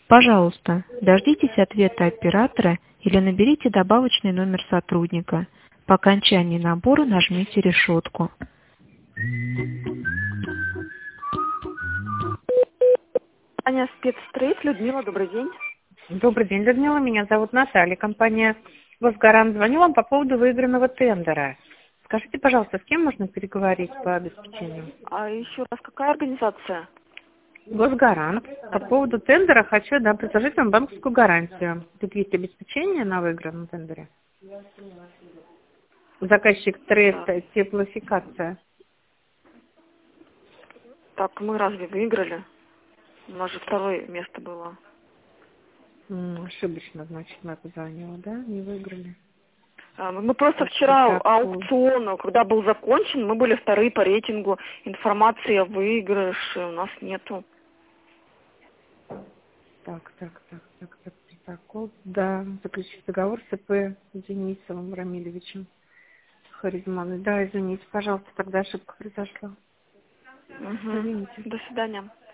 Пожалуйста, дождитесь ответа оператора или наберите добавочный номер сотрудника. По окончании набора нажмите решетку. Аня, спецстрейт, Людмила, добрый день. Добрый день, Людмила. Меня зовут Наталья. Компания «Госгарант». Звоню вам по поводу выигранного тендера. Скажите, пожалуйста, с кем можно переговорить по обеспечению? А еще раз, какая организация? «Госгарант». По поводу тендера хочу предложить вам банковскую гарантию. Тут есть обеспечение на выигранном тендере. Заказчик Треста, теплофикация. Так, мы разве выиграли? У нас же второе место было. Ошибочно, значит, мы позвонила, да? Не выиграли. Мы просто вчера аукцион, когда был закончен, мы были вторые по рейтингу. Информации о выигрыше у нас нету. Так. Протокол. Да, заключить договор с ИП Денисовым Рамилевичем Харизманой. Да, извините, пожалуйста, тогда ошибка произошла. Угу. До свидания.